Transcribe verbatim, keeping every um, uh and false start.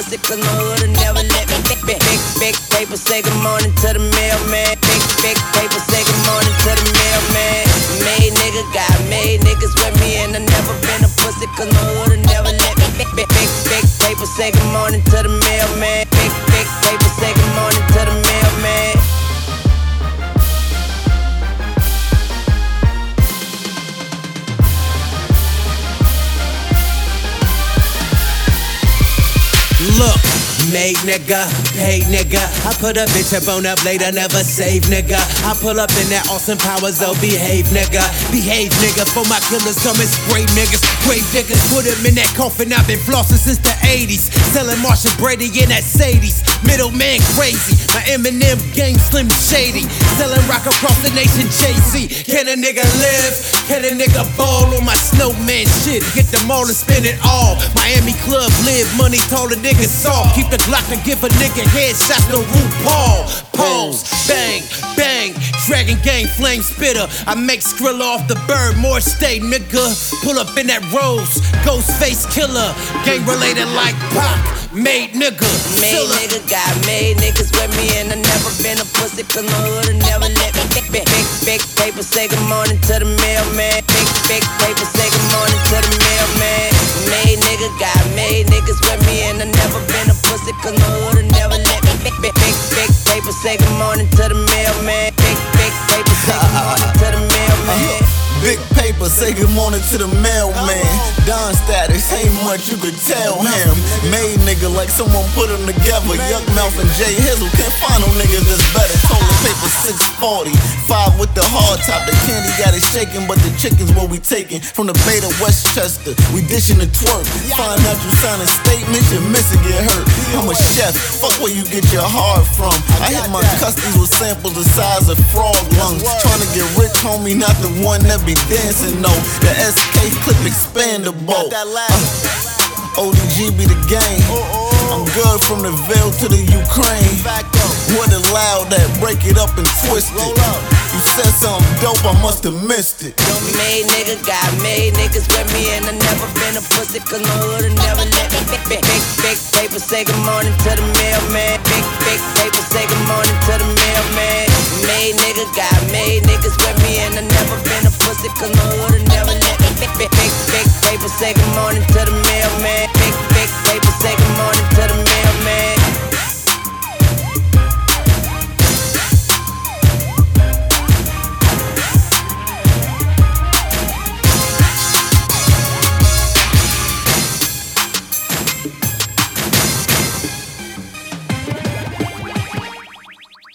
pussy, cause my hood'll never let me. Big, big, big, big paper, say good morning to the mailman. Big, big paper, say good morning to the mailman. Made nigga got made niggas with me, and I never been a pussy, cause my hood'll never let me. Big, big, big, big paper, say good morning to the mailman. Big, big paper, say good morning to the mailman. Look, made nigga, paid nigga. I put a bitch up on a blade, I never save nigga. I pull up in that Austin Powers, oh behave nigga. Behave nigga, for my killers come and spray niggas. Grave diggers, put him in that coffin, I've been flossing since the eighties. Selling Marshall Brady in that Sadie's. Middleman crazy, my Eminem gang slim shady. Selling rock across the nation, Jay-Z. Can a nigga live? Can a nigga ball on my snowman shit? Hit the mall and spend it all. Miami club live, money told a nigga soft. Keep the Glock and give a nigga headshots, no RuPaul. Pose, bang, bang, Dragon Gang flame spitter. I make Skrilla off the bird, more stay nigga. Pull up in that Rose, Ghostface killer. Gang related like Pac, made nigga. Made nigga got made niggas with me, and I never been a pussy, cause my hood'll never let me. Big, big, big, big paper, say good morning to the mailman. Big, big paper, say good morning to the mailman. Made nigga got made niggas with me, and I never been a pussy, cause my hood'll never let me. Big, big, big, big paper, say good morning to the mailman. Big, big paper, say good morning to the mailman. Big paper, say good morning to the mailman. Don status, ain't much you could tell him. Made nigga like someone put him together. Yuck Mouth and Jay Hizzle, can't find no niggas that's better. Toilet paper six forty, five with the hard top. The candy got it shaking, but the chicken's what we taking. From the Bay to Westchester, we dishing the twerk. Find out you signing statements, your missing get hurt. I'm a chef, fuck where you get your heart from. I hit my custies with samples the size of frog lungs. Trying to get rich, homie, not the one that be dancing, no. The S K clip expandable. Uh, O D G be the game. I'm good from the Ville to the Ukraine. What a loud that, break it up and twist it. You said something dope, I must have missed it. Made nigga got made niggas with me, and I never been a pussy, cause my hood'll never let me. Big, big, big, big paper, say good morning to the mailman. Big, big paper, say good morning to the mailman. Made nigga got made niggas with me, and I never been a pussy, cause my hood'll never let me. Big, big, big, big paper, say good morning to the mailman. Big, big paper, say good morning to the mailman.